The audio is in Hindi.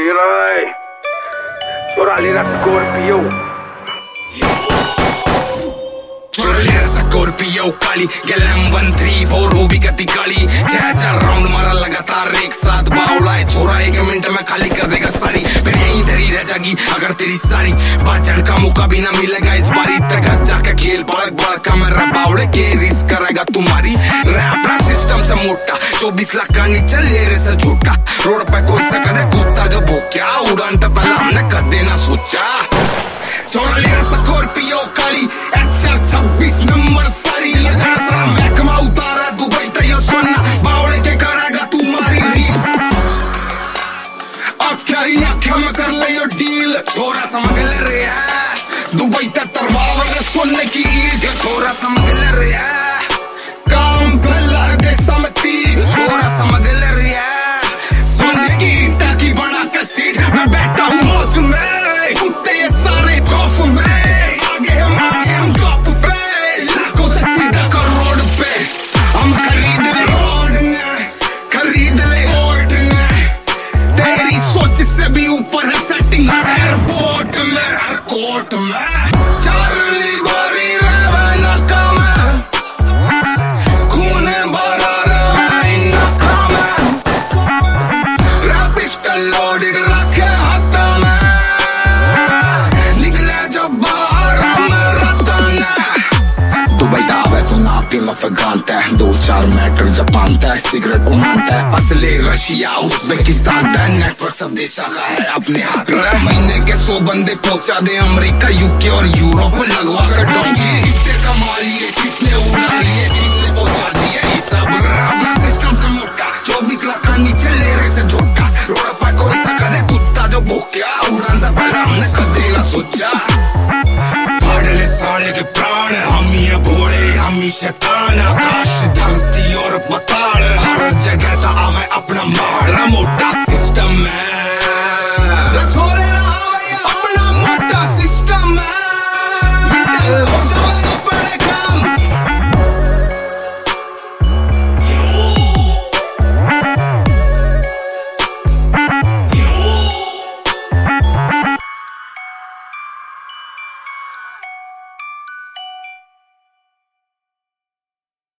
Leroy, चोरा ले रहा स्कॉर्पियो, चोरा ले रहा स्कॉर्पियो काली, गैलम 134 हो भी गति काली, 6-4 राउंड मारा लगातार एक साथ बावला है छोरा, 1 मिनट में खाली कर देगा सारी, फिर यहीं धरी रह जाएगी अगर तेरी सारी बाचड़ का मौका भी ना मिलेगा इस बारी तक जाके खेल बड़क बड़क का मेरा बावड़े के रिस करेगा तुम्हारी रैपरा सिस्टम से मोटा 24 लाख का नीचे ले रहे से झूठा रोड पे कोई सका दे कुत्ता जो भूखा उड़ान तो पहला हमने कदे ना सोचा चोरा ले स्कॉर्पियो काली HR 26 नंबर सारी जैसा महकमा उतारा दुबई तैयो सुनना बावड़े के करेगा तुम्हारी रीस आख्या में कर ले यो डील छोरा समझ ले रे दुबई तक तरवाव ये सुनने की ईद छोरा समझ ले रे काम पे लगे समती छोरा समझ ले रे सुनने की ताकि बना के सीट मैं बैठा हूँ मौज में कुत्ते ये सारे खौफ में आगे हम टॉप पे लाखों से सीधा करोड़ पे हम खरीद ले रोड ने खरीद ले कोर्ट ने तेरी सोच से भी ऊपर है सेटिंग एयरपोर्ट में कोर्ट में चार्ली गोरी रवाना कम खून भरा रवाई नखम पिस्टल लोडेड रखे हाथ में निकले जब बाहर हम रतन दुबई दावे सुना प्रेम अफगान तय 2-4 मीटर जापान तय सिगरेट ओमान तय असली रशिया उज़्बेकिस्तान तय नेटवर्क सब देशा का है अपने हाथ में महीने के 100 बंदे पहुंचा दे अमेरिका यूके और यूरोप लगवा कर डोंकी कितने कमा लिए कितने उड़ा लिए कितने पहुंचा दिए सब अपना सिस्टम से मोटा 24 लाख का नीचे ले रहे से झोटा रोड पर कोई सका दे कुत्ता जो भूखा उड़ान था पहला हमने कदे ना सोचा फाड़ले साले के प्राण हम ही है भोले हम ही शैतान आकाश धरती और पताल हर जगह था आवे अपना मार मोटा